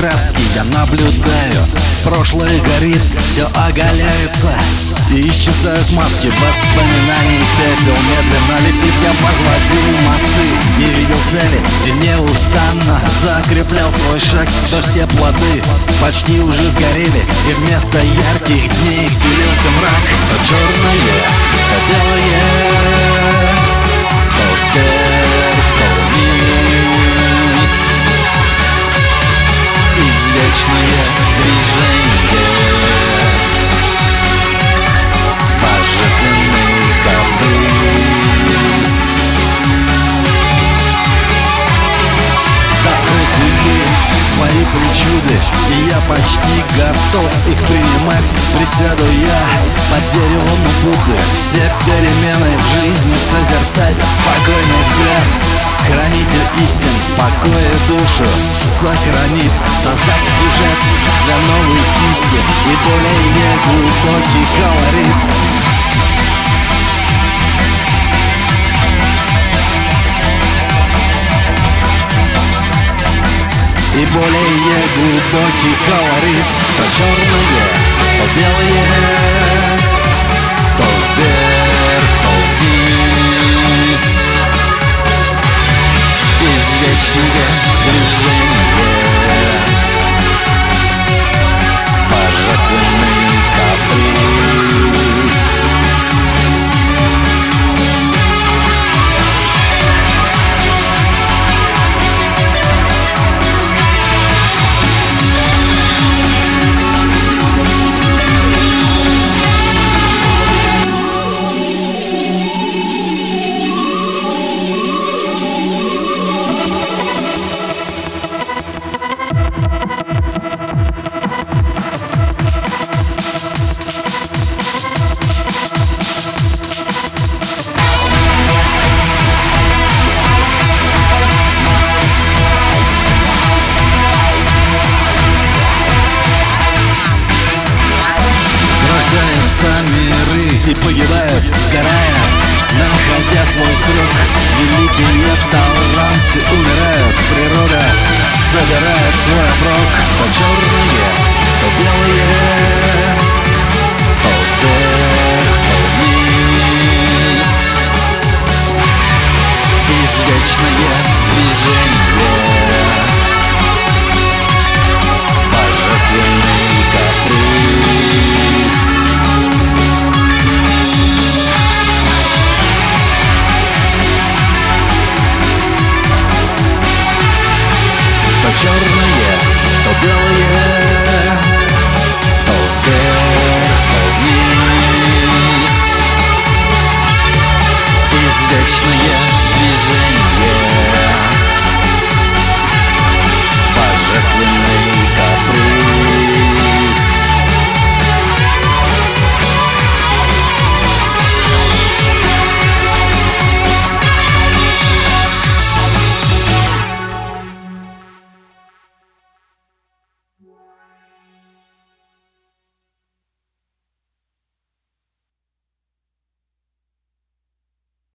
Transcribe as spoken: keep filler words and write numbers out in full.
краски я наблюдаю. Прошлое горит, все оголяется, и исчезают маски воспоминаний. Пепел медленно летит, я возводил мосты, не видел цели и неустанно закреплял свой шаг. То все плоды почти уже сгорели, и вместо ярких дней вселился мрак. То черное, то белое, то вверх, то вниз. Извечные движения, божественный каприз. Такой судьбы свои причуды, и я почти готов их принимать. Присяду я под деревом Будды, все перемены в жизни созерцать. Спокойный взгляд, хранитель истин, покой и душу сохранит, создав сюжет для новой кисти и более глубокий колорит. И более глубокий колорит. То черное, то белое, то вверх, то вниз. Извечные движения, божественный каприз. Миры и погибают, сгорая, находя свой срок. Великие таланты умирают, природа забирает свой оброк. То черное,